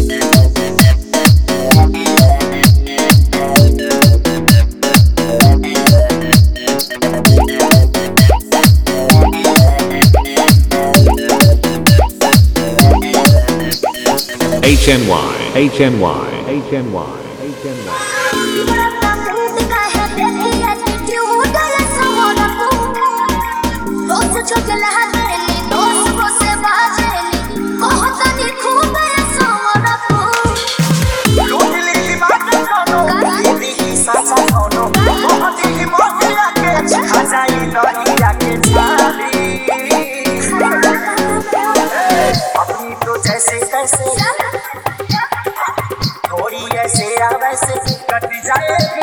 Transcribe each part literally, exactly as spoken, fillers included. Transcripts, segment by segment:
H N Y, H N Y, H N Y, H N Y. थोड़ी ऐसे वैसे कट जाएगी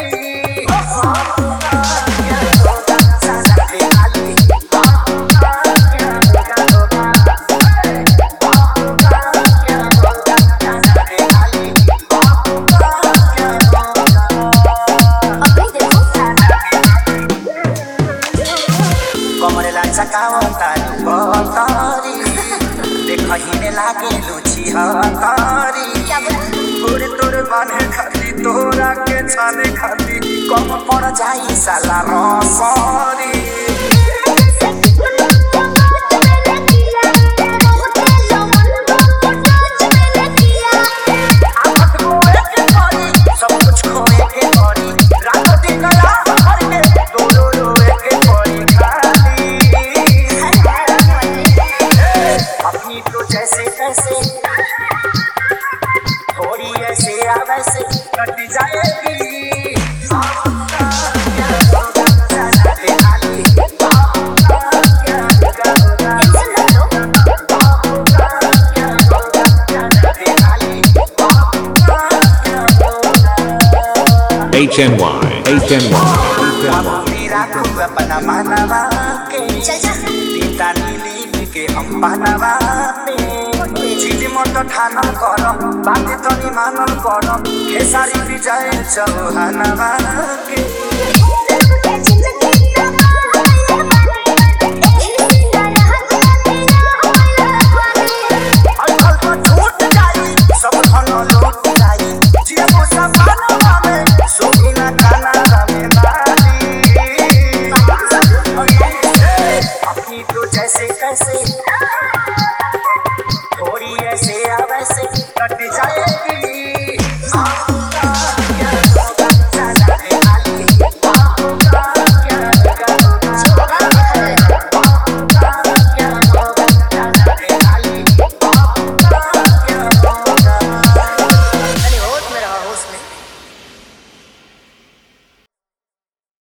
कमरे लाचा कावतारी बतारी देखहिने लागे लुची हतारी तोरे तोरे माने खाती तोरा के छाने खाती कम पड़ जाई साला रसरी थोड़ी ऐसे वैसे कट जाएगी H N Y, H N Y, अपना मानवा के पिता नीली के हम बनवा चीज मत ठानल कर बात तनी मानल कर खेसारी विजय चौहानवा के जैसे कैसे थोड़ी ऐसे वैसे